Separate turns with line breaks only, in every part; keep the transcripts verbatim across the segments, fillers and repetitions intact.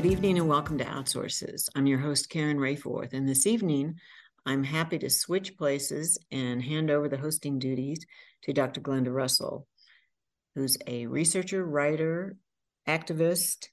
Good evening and welcome to Outsources. I'm your host, Karen Rayforth, and this evening, I'm happy to switch places and hand over the hosting duties to Doctor Glenda Russell, who's a researcher, writer, activist,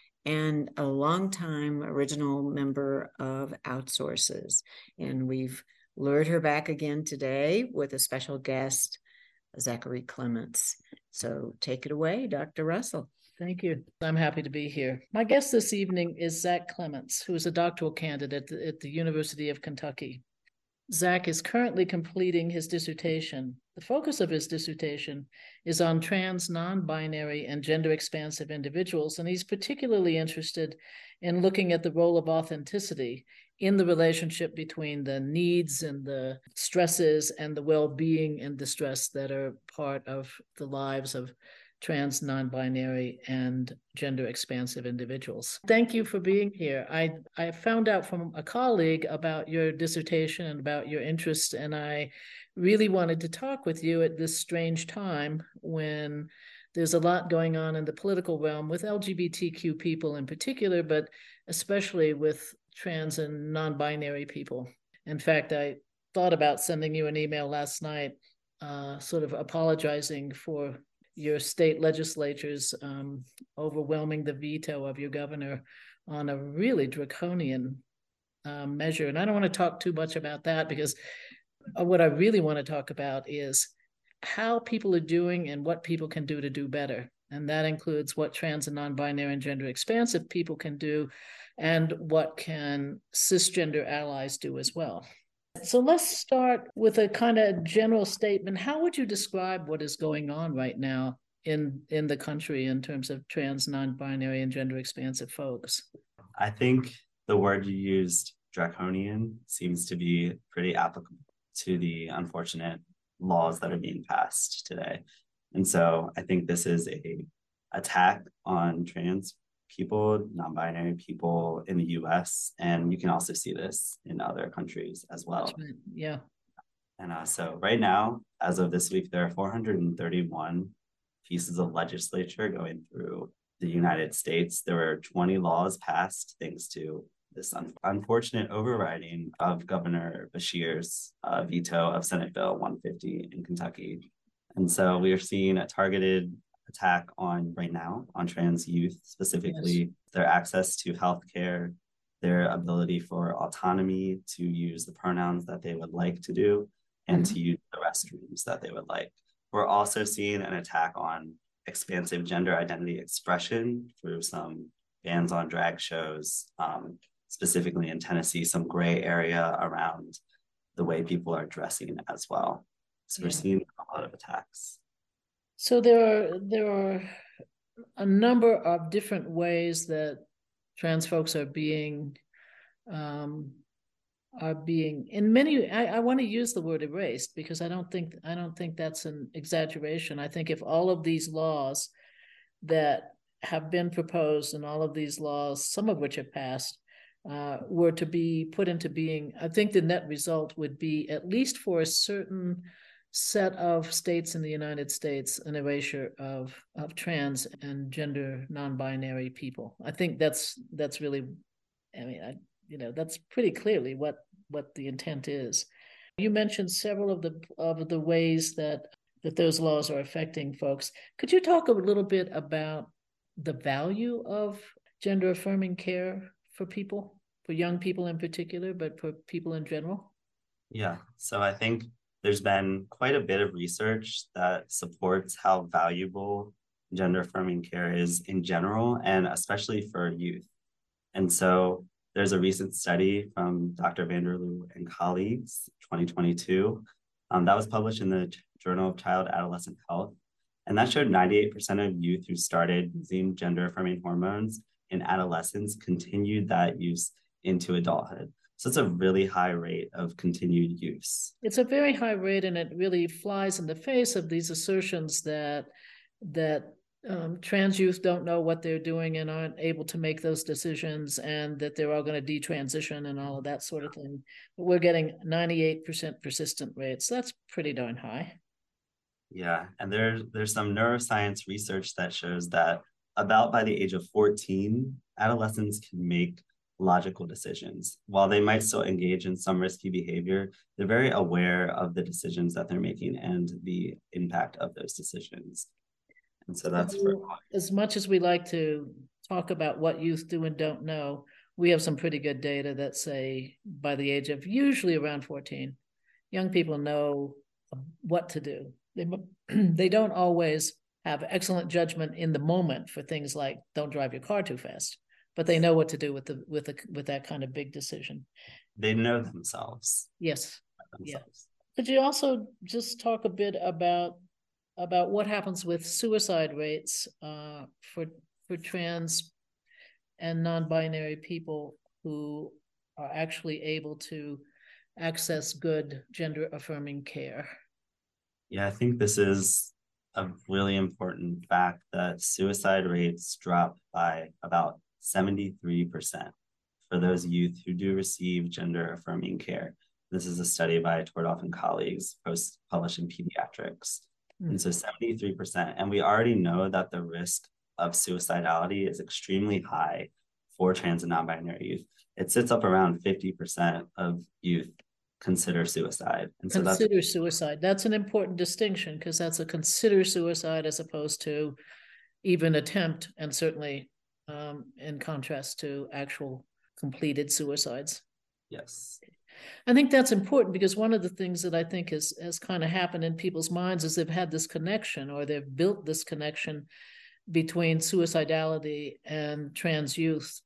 and a longtime original member of Outsources. And we've lured her back again today with a special guest, Zachary Clements. So take it away, Doctor Russell.
Thank you. I'm happy to be here. My guest this evening is Zach Clements, who is a doctoral candidate at the University of Kentucky. Zach is currently completing his dissertation. The focus of his dissertation is on trans, non-binary, and gender-expansive individuals, and he's particularly interested in looking at the role of authenticity in the relationship between the needs and the stresses and the well-being and distress that are part of the lives of trans, non-binary, and gender-expansive individuals. Thank you for being here. I, I found out from a colleague about your dissertation and about your interests, and I really wanted to talk with you at this strange time when there's a lot going on in the political realm with L G B T Q people in particular, but especially with trans and non-binary people. In fact, I thought about sending you an email last night, uh, sort of apologizing for your state legislatures um, overwhelming the veto of your governor on a really draconian uh, measure. And I don't want to talk too much about that because what I really want to talk about is how people are doing and what people can do to do better. And that includes what trans and non-binary and gender expansive people can do and what can cisgender allies do as well. So let's start with a kind of general statement. How would you describe what is going on right now in, in the country in terms of trans, non-binary, and gender-expansive folks?
I think the word you used, draconian, seems to be pretty applicable to the unfortunate laws that are being passed today. And so I think this is a attack on trans people, non-binary people in the U S, and you can also see this in other countries as well.
Right. Yeah.
And uh, so right now, as of this week, there are four hundred thirty-one pieces of legislature going through the United States. There were twenty laws passed thanks to this un- unfortunate overriding of Governor Beshear's uh, veto of Senate Bill one fifty in Kentucky. And so we are seeing a targeted attack on right now on trans youth, specifically yes. their access to healthcare, their ability for autonomy to use the pronouns that they would like to do, and mm-hmm. to use the restrooms that they would like. We're also seeing an attack on expansive gender identity expression through some bans on drag shows, um, specifically in Tennessee, some gray area around the way people are dressing as well. So yeah. we're seeing a lot of attacks.
So there are there are a number of different ways that trans folks are being um, are being in many. I, I want to use the word erased because I don't think I don't think that's an exaggeration. I think if all of these laws that have been proposed and all of these laws, some of which have passed, uh, were to be put into being, I think the net result would be, at least for a certain set of states in the United States, an erasure of of trans and gender non-binary people. I think that's that's really, I mean, I, you know, that's pretty clearly what what the intent is. You mentioned several of the of the ways that that those laws are affecting folks. Could you talk a little bit about the value of gender affirming care for people, for young people in particular, but for people in general?
Yeah, so I think there's been quite a bit of research that supports how valuable gender affirming care is in general, and especially for youth. And so there's a recent study from Doctor Vanderloo and colleagues, twenty twenty-two, um, that was published in the Journal of Child Adolescent Health. And that showed ninety-eight percent of youth who started using gender affirming hormones in adolescence continued that use into adulthood. So it's a really high rate of continued use.
It's a very high rate, and it really flies in the face of these assertions that that um, trans youth don't know what they're doing and aren't able to make those decisions, and that they're all going to detransition and all of that sort of thing. But we're getting ninety-eight percent persistent rates. That's pretty darn high.
Yeah, and there, there's some neuroscience research that shows that about by the age of fourteen, adolescents can make logical decisions. While they might still engage in some risky behavior, they're very aware of the decisions that they're making and the impact of those decisions. And so that's for
as much as we like to talk about what youth do and don't know, we have some pretty good data that say by the age of usually around fourteen, young people know what to do. They, they don't always have excellent judgment in the moment for things like don't drive your car too fast, but they know what to do with the with the with that kind of big decision.
They know themselves.
Yes. Themselves. Yeah. Could you also just talk a bit about about what happens with suicide rates uh, for for trans and non-binary people who are actually able to access good gender-affirming care?
Yeah, I think this is a really important fact that suicide rates drop by about seventy-three percent for those youth who do receive gender-affirming care. This is a study by Tordolf and colleagues, post published in Pediatrics. Mm-hmm. And so seventy-three percent, and we already know that the risk of suicidality is extremely high for trans and non-binary youth. It sits up around fifty percent of youth consider suicide. And so
consider
that's
suicide. That's an important distinction, because that's a consider suicide as opposed to even attempt, and certainly um, in contrast to actual completed suicides.
Yes.
I think that's important, because one of the things that I think has, has kind of happened in people's minds is they've had this connection, or they've built this connection between suicidality and trans youth.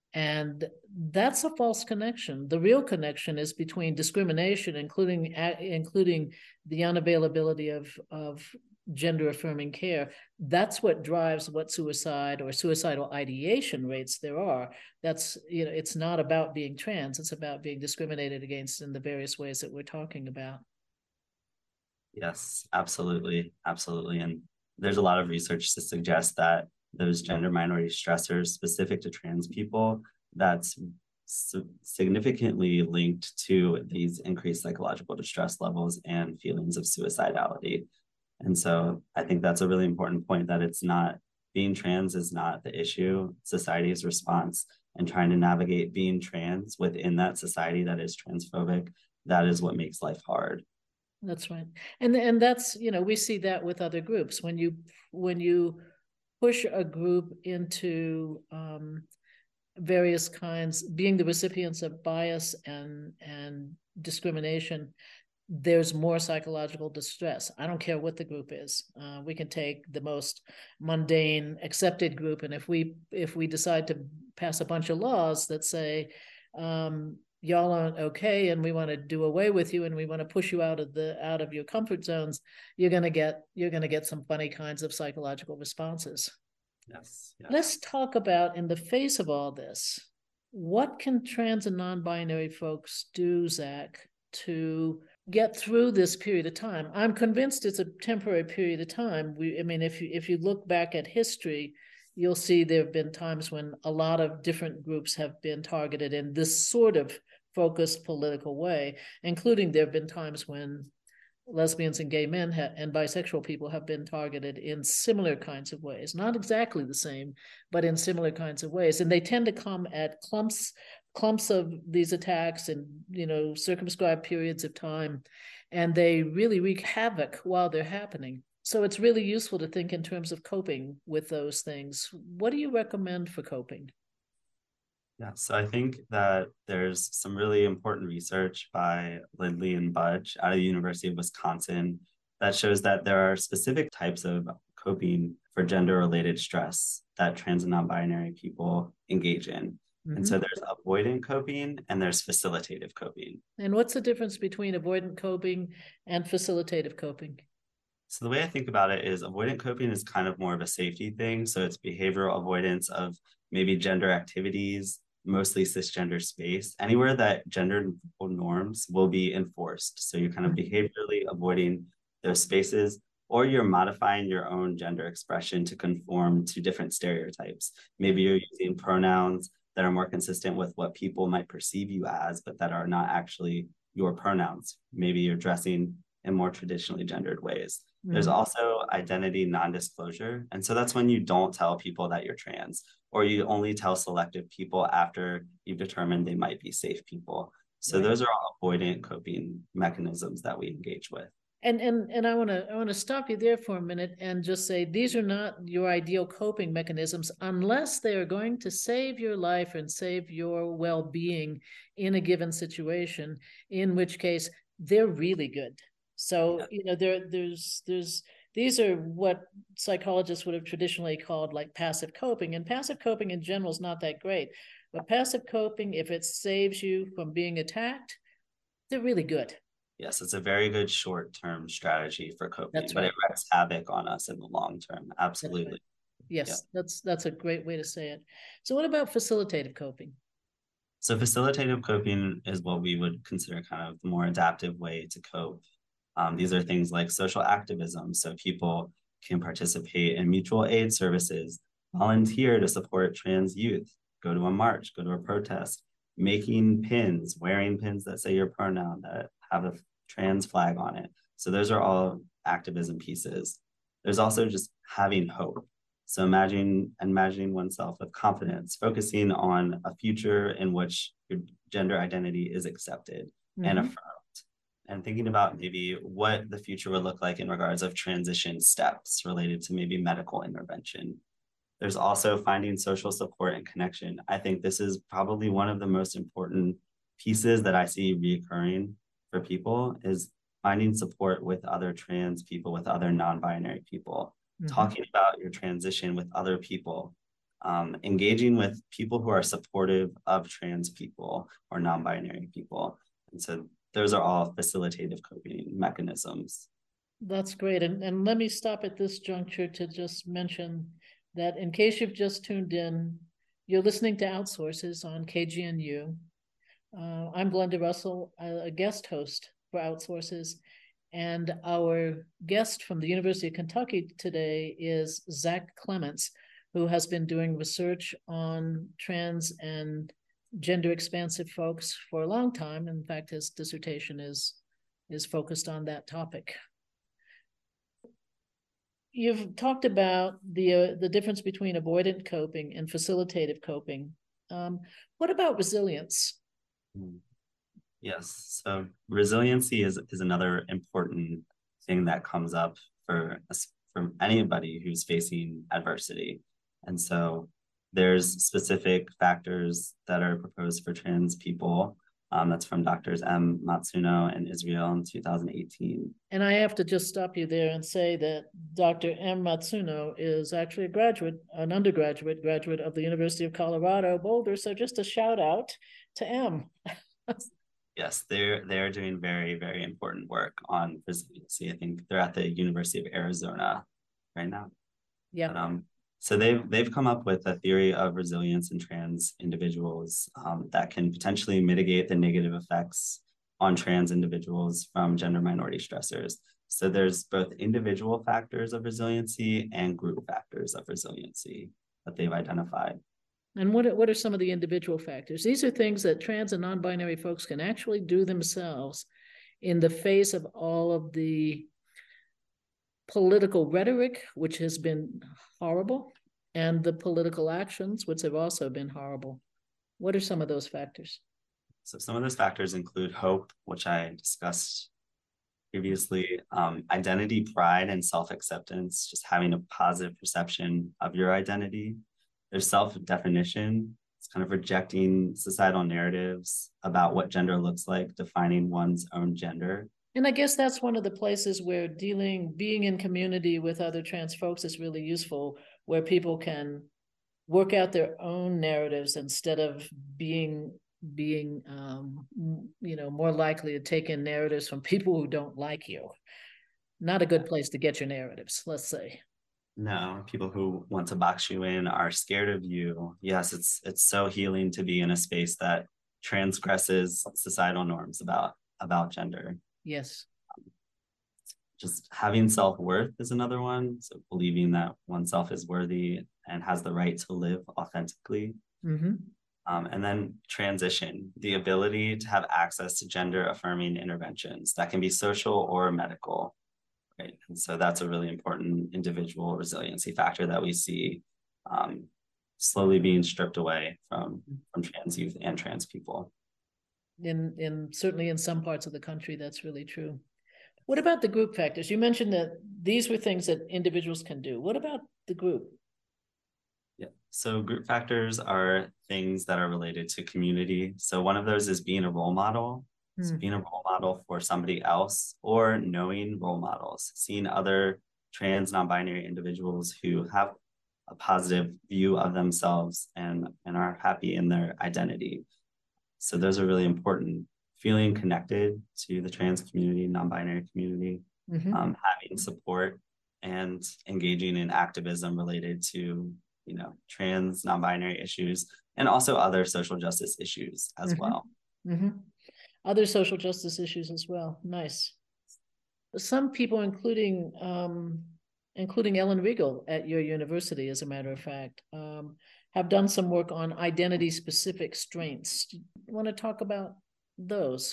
And that's a false connection. The real connection is between discrimination, including including the unavailability of, of gender-affirming care. That's what drives what suicide or suicidal ideation rates there are. That's, you know, it's not about being trans. It's about being discriminated against in the various ways that we're talking about.
Yes, absolutely. Absolutely. And there's a lot of research to suggest that those gender minority stressors specific to trans people, that's significantly linked to these increased psychological distress levels and feelings of suicidality. And so I think that's a really important point, that it's not, being trans is not the issue. Society's response and trying to navigate being trans within that society that is transphobic, that is what makes life hard.
That's right. And, and that's, you know, we see that with other groups. When you, when you push a group into um, various kinds, being the recipients of bias and, and discrimination, there's more psychological distress. I don't care what the group is. Uh, we can take the most mundane accepted group, and if we if we decide to pass a bunch of laws that say um, y'all aren't okay, and we want to do away with you, and we want to push you out of the out of your comfort zones, you're gonna get you're gonna get some funny kinds of psychological responses.
Yes, yes.
Let's talk about, in the face of all this, what can trans and non-binary folks do, Zach, to get through this period of time? I'm convinced it's a temporary period of time. We, I mean, if you if you look back at history, you'll see there have been times when a lot of different groups have been targeted in this sort of focused political way, including there have been times when lesbians and gay men ha- and bisexual people have been targeted in similar kinds of ways. Not exactly the same, but in similar kinds of ways. And they tend to come at clumps clumps of these attacks and, you know, circumscribed periods of time, and they really wreak havoc while they're happening. So it's really useful to think in terms of coping with those things. What do you recommend for coping?
Yeah, so I think that there's some really important research by Lindley and Budge out of the University of Wisconsin that shows that there are specific types of coping for gender-related stress that trans and non-binary people engage in. Mm-hmm. And so there's avoidant coping and there's facilitative coping.
And what's the difference between avoidant coping and facilitative coping?
So the way I think about it is avoidant coping is kind of more of a safety thing. So it's behavioral avoidance of maybe gender activities, mostly cisgender space, anywhere that gender norms will be enforced. So you're kind of behaviorally avoiding those spaces, or you're modifying your own gender expression to conform to different stereotypes. Maybe you're using pronouns that are more consistent with what people might perceive you as, but that are not actually your pronouns. Maybe you're dressing in more traditionally gendered ways.
Mhm.
There's also identity non-disclosure. And so that's when you don't tell people that you're trans, or you only tell selective people after you've determined they might be safe people. So
Right.
those are all avoidant coping mechanisms that we engage with.
And and and I want to I want to stop you there for a minute and just say these are not your ideal coping mechanisms unless they are going to save your life and save your well-being in a given situation, in which case they're really good. So, you know, there there's there's these are what psychologists would have traditionally called like passive coping, and passive coping in general is not that great. But passive coping, if it saves you from being attacked, they're really good.
Yes, it's a very good short-term strategy for coping,
That's
but
right.
it wreaks havoc on us in the long term. Absolutely.
That's right. Yes,
yeah.
that's that's a great way to say it. So what about facilitative coping?
So facilitative coping is what we would consider kind of the more adaptive way to cope. Um, these are things like social activism. So people can participate in mutual aid services, volunteer to support trans youth, go to a march, go to a protest, making pins, wearing pins that say your pronoun, that have a trans flag on it. So those are all activism pieces. There's also just having hope. So imagine imagining oneself with confidence, focusing on a future in which your gender identity is accepted mm-hmm. and affirmed, and thinking about maybe what the future would look like in regards of transition steps related to maybe medical intervention. There's also finding social support and connection. I think this is probably one of the most important pieces that I see reoccurring for people, is finding support with other trans people, with other non-binary people, mm-hmm. talking about your transition with other people, um, engaging with people who are supportive of trans people or non-binary people. And so those are all facilitative coping mechanisms.
That's great. And, and let me stop at this juncture to just mention that in case you've just tuned in, you're listening to Outsources on K G N U. Uh, I'm Glenda Russell, a guest host for Outsources. And our guest from the University of Kentucky today is Zach Clements, who has been doing research on trans and gender expansive folks for a long time. In fact, his dissertation is, is focused on that topic. You've talked about the uh, the difference between avoidant coping and facilitative coping. Um, what about resilience?
Yes, so resiliency is, is another important thing that comes up for us, for anybody who's facing adversity. And so there's specific factors that are proposed for trans people. Um, that's from Doctors M. Matsuno and Israel in two thousand eighteen.
And I have to just stop you there and say that Doctor M. Matsuno is actually a graduate, an undergraduate graduate of the University of Colorado, Boulder. So just a shout out to M.
Yes, they're they're doing very, very important work on resiliency. I think they're at the University of Arizona right now.
Yeah.
But, um, so they've they've come up with a theory of resilience in trans individuals um, that can potentially mitigate the negative effects on trans individuals from gender minority stressors. So there's both individual factors of resiliency and group factors of resiliency that they've identified.
And what, what are some of the individual factors? These are things that trans and non-binary folks can actually do themselves in the face of all of the political rhetoric, which has been horrible, and the political actions, which have also been horrible. What are some of those factors?
So some of those factors include hope, which I discussed previously, um, identity, pride, and self-acceptance, just having a positive perception of your identity. There's self-definition. It's kind of rejecting societal narratives about what gender looks like, defining one's own gender.
And I guess that's one of the places where dealing, being in community with other trans folks is really useful, where people can work out their own narratives instead of being, being, um, you know, more likely to take in narratives from people who don't like you. Not a good place to get your narratives, let's say.
No, people who want to box you in are scared of you. Yes, it's it's so healing to be in a space that transgresses societal norms about about gender.
Yes.
Just having self-worth is another one. So believing that oneself is worthy and has the right to live authentically.
Mm-hmm.
Um, and then transition, the ability to have access to gender affirming interventions that can be social or medical, right? And so that's a really important individual resiliency factor that we see um, slowly being stripped away from, from trans youth and trans people.
In, in certainly in some parts of the country, that's really true. What about the group factors? You mentioned that these were things that individuals can do. What about the group?
Yeah, so group factors are things that are related to community. So one of those is being a role model, mm. so being a role model for somebody else, or knowing role models, seeing other trans non-binary individuals who have a positive view of themselves and, and are happy in their identity. So those are really important. Feeling connected to the trans community, non-binary community, mm-hmm. um, having support and engaging in activism related to, you know, trans, non-binary issues, and also other social justice issues as mm-hmm. well.
Mm-hmm. Other social justice issues as well. Nice. Some people, including um, including Ellen Riegel at your university, as a matter of fact, um, have done some work on identity-specific strengths. Do you want to talk about those?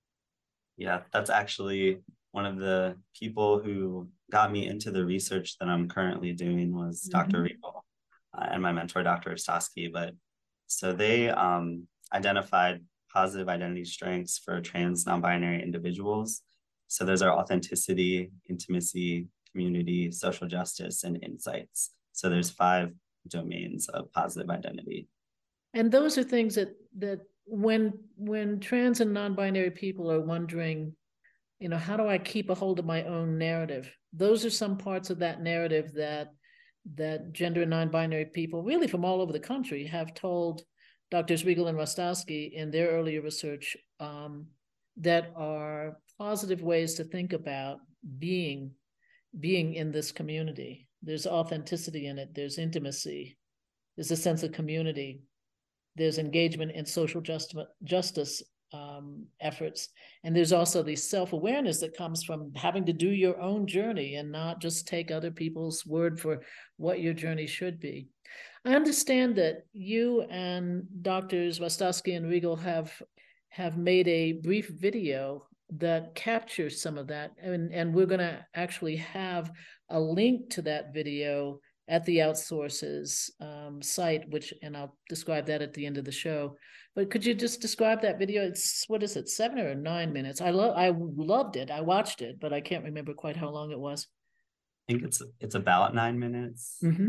Yeah, that's actually one of the people who got me into the research that I'm currently doing was mm-hmm. Doctor Riegel uh, and my mentor, Doctor Ostosky. But so they um, identified positive identity strengths for trans non-binary individuals. So those are authenticity, intimacy, community, social justice, and insights. So there's five domains of positive identity.
And those are things that that when when trans and non-binary people are wondering, you know, how do I keep a hold of my own narrative? Those are some parts of that narrative that that gender and non-binary people, really from all over the country, have told Doctors Riegel and Ostosky in their earlier research um, that are positive ways to think about being being in this community. There's authenticity in it. There's intimacy. There's a sense of community. There's engagement in social just, justice um, efforts. And there's also the self-awareness that comes from having to do your own journey and not just take other people's word for what your journey should be. I understand that you and Doctors Ostosky and Riegel have, have made a brief video that captures some of that. And, and we're going to actually have a link to that video at the Outsources um, site, which, and I'll describe that at the end of the show. But could you just describe that video? It's, what is it, seven or nine minutes? I love, I loved it. I watched it, but I can't remember quite how long it was.
I think it's it's about nine minutes.
Mm-hmm.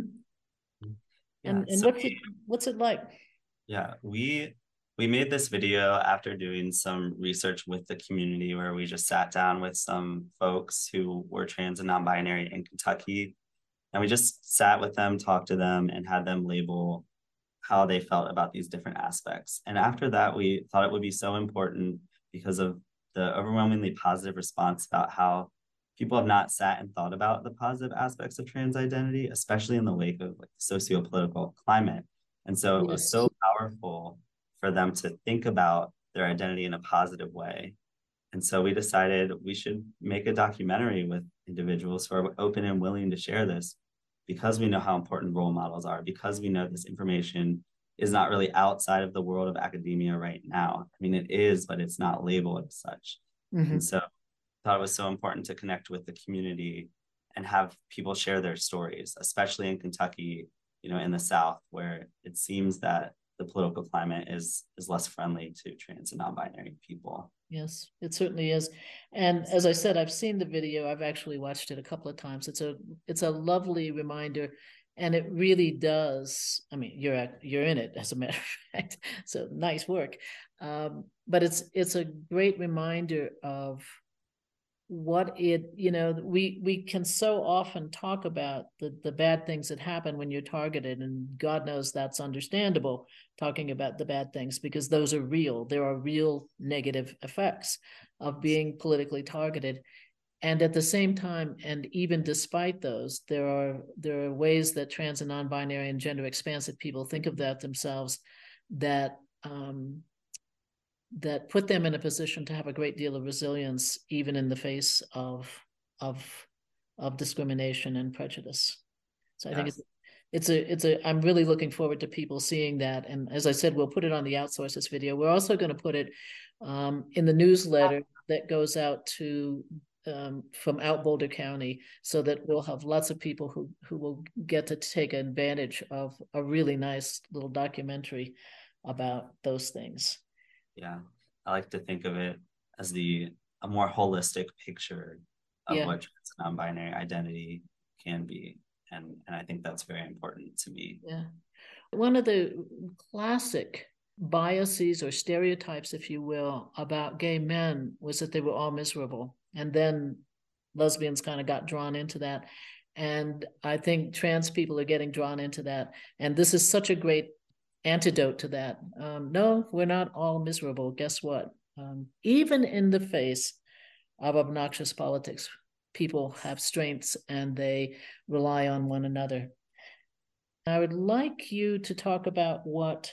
Yeah, and and so what's we, it what's it like?
Yeah, we we made this video after doing some research with the community, where we just sat down with some folks who were trans and non-binary in Kentucky. And we just sat with them, talked to them, and had them label how they felt about these different aspects. And after that, we thought it would be so important because of the overwhelmingly positive response about how people have not sat and thought about the positive aspects of trans identity, especially in the wake of like socio-political climate. And so it was so powerful for them to think about their identity in a positive way. And so we decided we should make a documentary with individuals who are open and willing to share this, because we know how important role models are, because we know this information is not really outside of the world of academia right now. I mean, it is, but it's not labeled as such. Mm-hmm. And so I thought it was so important to connect with the community and have people share their stories, especially in Kentucky, you know, in the South, where it seems that the political climate is is less friendly to trans and non-binary people.
Yes, it certainly is. And as I said, I've seen the video. I've actually watched it a couple of times. It's a it's a lovely reminder, and it really does. I mean, you're you're in it, as a matter of fact. So nice work. Um, but it's it's a great reminder of what it, you know, we we can so often talk about the the bad things that happen when you're targeted, and God knows that's understandable, talking about the bad things, because those are real. There are real negative effects of being politically targeted. And at the same time, and even despite those, there are there are ways that trans and non-binary and gender expansive people think of that themselves that um, that put them in a position to have a great deal of resilience, even in the face of of of discrimination and prejudice. So I yes. think it's it's a, it's a, I'm really looking forward to people seeing that. And as I said, we'll put it on the Outsources video. We're also going to put it um, in the newsletter that goes out to um, from out Boulder County, so that we'll have lots of people who, who will get to take advantage of a really nice little documentary about those things.
Yeah, I like to think of it as the a more holistic picture of
Yeah.
what trans and non-binary identity can be. And, and I think that's very important to me.
Yeah. One of the classic biases or stereotypes, if you will, about gay men was that they were all miserable. And then lesbians kind of got drawn into that. And I think trans people are getting drawn into that. And this is such a great antidote to that. Um, no, we're not all miserable. Guess what? Um, even in the face of obnoxious politics, people have strengths and they rely on one another. I would like you to talk about what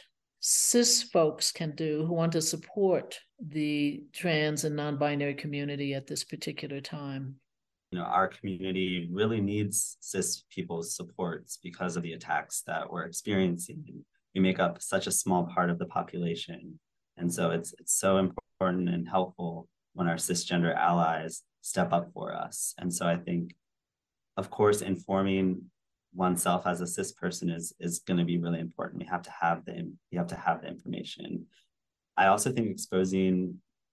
cis folks can do who want to support the trans and non-binary community at this particular time.
You know, our community really needs cis people's supports because of the attacks that we're experiencing. We make up such a small part of the population. And so it's it's so important and helpful when our cisgender allies step up for us. And so I think, of course, informing oneself as a cis person is is going to be really important. We have to have the we have to have the information. I also think exposing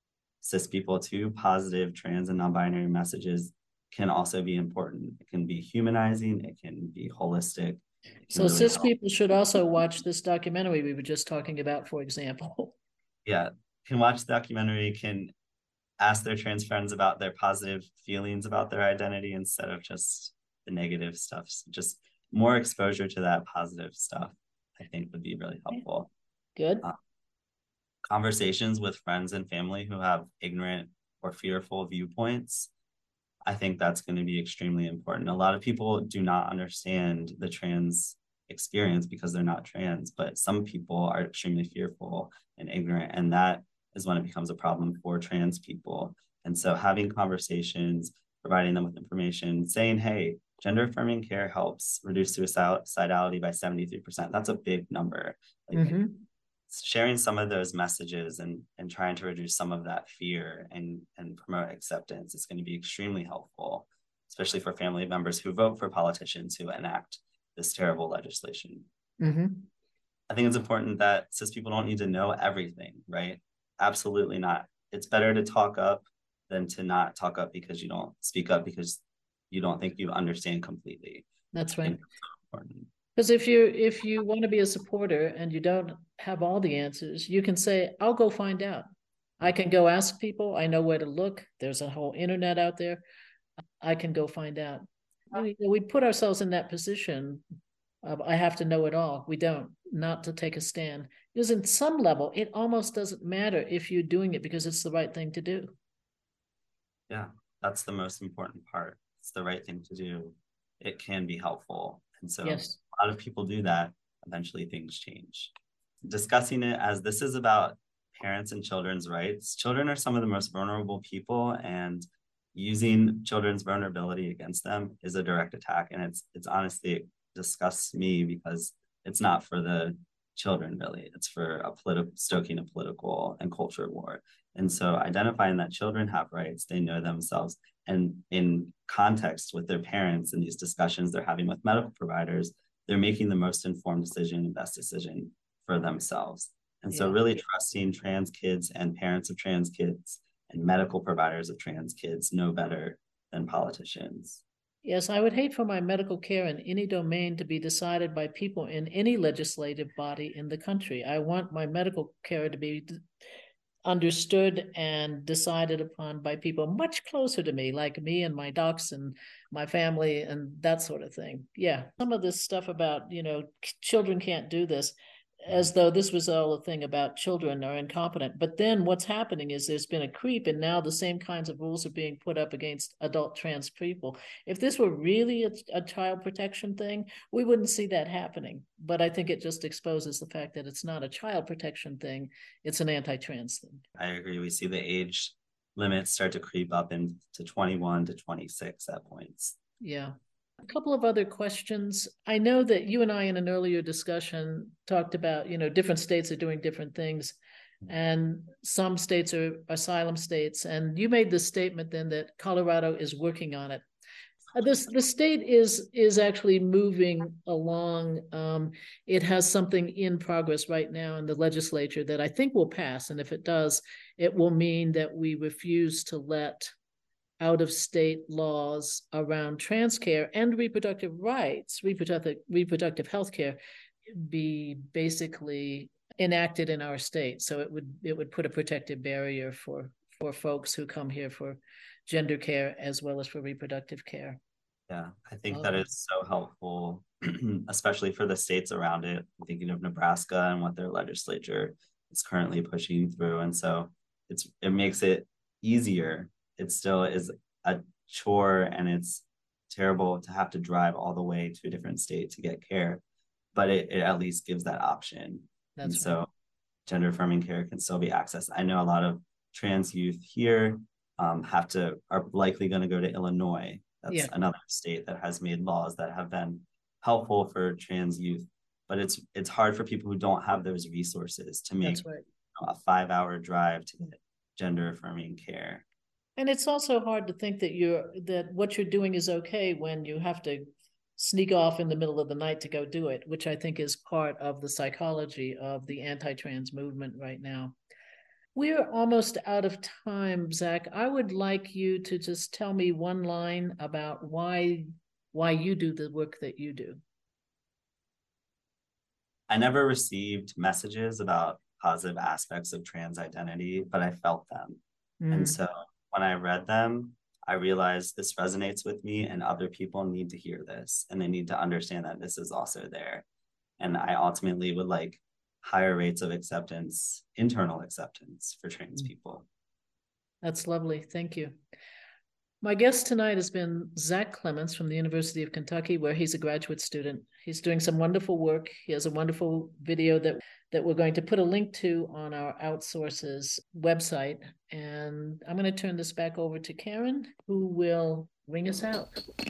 cis people to positive trans and non-binary messages can also be important. It can be humanizing. It can be holistic.
So
really
cis
help.
people should also watch this documentary we were just talking about, for example.
Yeah, can watch the documentary, can ask their trans friends about their positive feelings about their identity instead of just the negative stuff. So just more exposure to that positive stuff, I think, would be really helpful.
Good.
Uh, conversations with friends and family who have ignorant or fearful viewpoints, I think that's going to be extremely important. A lot of people do not understand the trans experience because they're not trans, but some people are extremely fearful and ignorant, and that is when it becomes a problem for trans people. And so having conversations, providing them with information, saying, hey, gender affirming care helps reduce suicidality by seventy-three percent. That's a big number. Like, mm-hmm. Sharing some of those messages and, and trying to reduce some of that fear and, and promote acceptance is going to be extremely helpful, especially for family members who vote for politicians who enact this terrible legislation.
Mm-hmm.
I think it's important that cis people don't need to know everything, right? Absolutely not. It's better to talk up than to not talk up because you don't speak up because you don't think you understand completely.
That's right. Because if you if you want to be a supporter and you don't have all the answers, you can say, I'll go find out. I can go ask people. I know where to look. There's a whole internet out there. I can go find out. We, we put ourselves in that position of, I have to know it all. We don't, not to take a stand. Because in some level, it almost doesn't matter if you're doing it because it's the right thing to do.
Yeah, that's the most important part. It's the right thing to do. It can be helpful. And so yes. A lot of people do that. Eventually things change. Discussing it as this is about parents and children's rights. Children are some of the most vulnerable people, and using children's vulnerability against them is a direct attack. And it's it's honestly, it disgusts me because it's not for the children, really. It's for a political stoking a political and culture war. And so identifying that children have rights, they know themselves, and in context with their parents in these discussions they're having with medical providers, they're making the most informed decision and best decision for themselves. And yeah. So really trusting trans kids and parents of trans kids and medical providers of trans kids know better than politicians.
Yes, I would hate for my medical care in any domain to be decided by people in any legislative body in the country. I want my medical care to be understood and decided upon by people much closer to me, like me and my docs and my family and that sort of thing. Yeah, some of this stuff about, you know, children can't do this, as though this was all a thing about children are incompetent. But then what's happening is there's been a creep, and now the same kinds of rules are being put up against adult trans people. If this were really a, a child protection thing, we wouldn't see that happening. But I think it just exposes the fact that it's not a child protection thing, it's an anti-trans thing.
I agree. We see the age limits start to creep up into twenty-one to twenty-six at points.
Yeah. A couple of other questions. I know that you and I in an earlier discussion talked about, you know, different states are doing different things, and some states are asylum states. And you made the statement then that Colorado is working on it. Uh, this the state is is actually moving along. Um, it has something in progress right now in the legislature that I think will pass. And if it does, it will mean that we refuse to let out-of-state laws around trans care and reproductive rights, reproductive reproductive health care, be basically enacted in our state. So it would it would put a protective barrier for for folks who come here for gender care as well as for reproductive care.
Yeah, I think
Um,
that is so helpful, especially for the states around it. I'm thinking of Nebraska and what their legislature is currently pushing through. And so it's it makes it easier. It still is a chore, and it's terrible to have to drive all the way to a different state to get care, but it, it at least gives that option.
That's
and
right.
So gender affirming care can still be accessed. I know a lot of trans youth here um, have to are likely going to go to Illinois. That's
Yeah.
another state that has made laws that have been helpful for trans youth, but it's it's hard for people who don't have those resources to make
That's right.
you know, a five hour drive to get gender affirming care.
And it's also hard to think that you're that what you're doing is okay when you have to sneak off in the middle of the night to go do it, which I think is part of the psychology of the anti-trans movement right now. We're almost out of time, Zach. I would like you to just tell me one line about why why you do the work that you do.
I never received messages about positive aspects of trans identity, but I felt them. Mm. And so when I read them, I realized this resonates with me, and other people need to hear this, and they need to understand that this is also there. And I ultimately would like higher rates of acceptance, internal acceptance for trans people.
That's lovely. Thank you. My guest tonight has been Zach Clements from the University of Kentucky, where he's a graduate student. He's doing some wonderful work. He has a wonderful video that, that we're going to put a link to on our Outsources website. And I'm going to turn this back over to Karen, who will ring us out.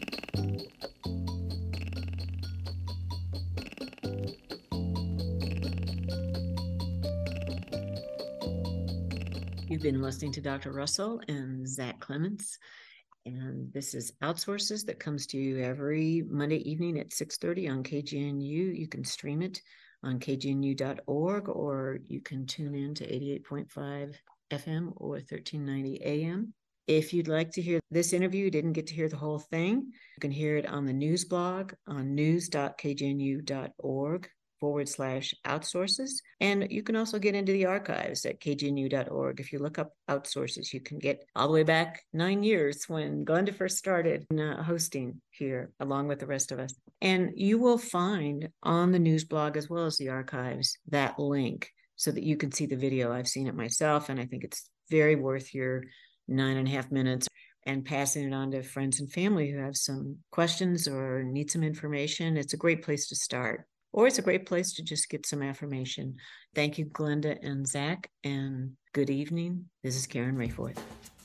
You've been listening to Doctor Russell and Zach Clements, and this is Outsources that comes to you every Monday evening at six thirty on K G N U. You can stream it on K G N U dot org, or you can tune in to eighty-eight point five F M or thirteen ninety A M. If you'd like to hear this interview, you didn't get to hear the whole thing, you can hear it on the news blog on news dot K G N U dot org forward slash outsources. And you can also get into the archives at K G N U dot org. If you look up Outsources, you can get all the way back nine years when Glenda first started uh, hosting here, along with the rest of us. And you will find on the news blog, as well as the archives, that link so that you can see the video. I've seen it myself, and I think it's very worth your nine and a half minutes and passing it on to friends and family who have some questions or need some information. It's a great place to start. Or it's a great place to just get some affirmation. Thank you, Glenda and Zach, and good evening. This is Karen Rayforth.